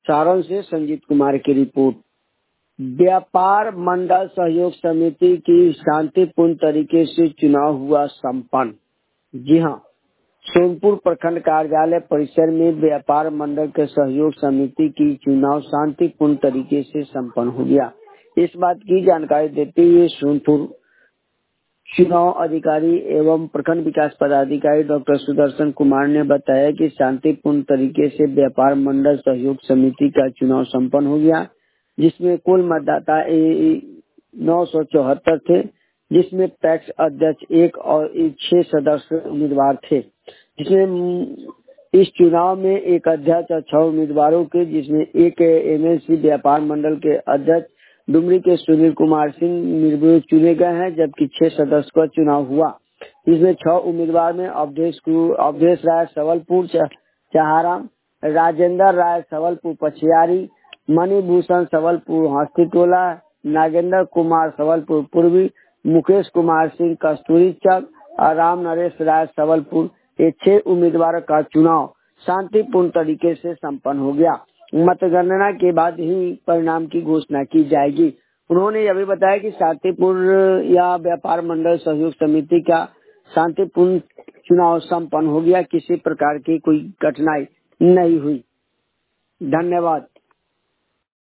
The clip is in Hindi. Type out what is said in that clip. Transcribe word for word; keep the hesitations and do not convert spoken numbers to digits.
सारण से संजीत कुमार की रिपोर्ट। व्यापार मंडल सहयोग समिति की शांतिपूर्ण तरीके से चुनाव हुआ संपन्न। जी हाँ, सोनपुर प्रखंड कार्यालय परिसर में व्यापार मंडल के सहयोग समिति की चुनाव शांतिपूर्ण तरीके से संपन्न हो गया। इस बात की जानकारी देते हुए सोनपुर चुनाव अधिकारी एवं प्रखंड विकास पदाधिकारी डॉक्टर सुदर्शन कुमार ने बताया कि शांतिपूर्ण तरीके से व्यापार मंडल सहयोग समिति का चुनाव संपन्न हो गया, जिसमें कुल मतदाता नौ सौ चौहत्तर थे, जिसमें पैक्स अध्यक्ष एक और छह सदस्य उम्मीदवार थे, जिसमें इस चुनाव में एक अध्यक्ष और छह उम्मीदवारों के, जिसमें एक एमएलसी व्यापार मंडल के अध्यक्ष डुमरी के सुनील कुमार सिंह निर्विरोध चुने गए हैं, जबकि छह सदस्य का चुनाव हुआ। इसमें छह उम्मीदवार में अवधेश अवधेश राय सवलपुर चहाराम, राजेंद्र राय सवलपुर पछियारी, मणिभूषण सवलपुर हस्तीटोला, नागेंद्र कुमार सवलपुर पूर्वी, मुकेश कुमार सिंह कस्तूरी चक और राम नरेश राय सवलपुर, ये छह उम्मीदवारों का चुनाव शांतिपूर्ण तरीके से संपन्न हो गया। मतगणना के बाद ही परिणाम की घोषणा की जाएगी। उन्होंने यह भी बताया कि शांतिपूर्ण या व्यापार मंडल सहयोग समिति का शांतिपूर्ण चुनाव संपन्न हो गया, किसी प्रकार की कोई कठिनाई नहीं हुई। धन्यवाद।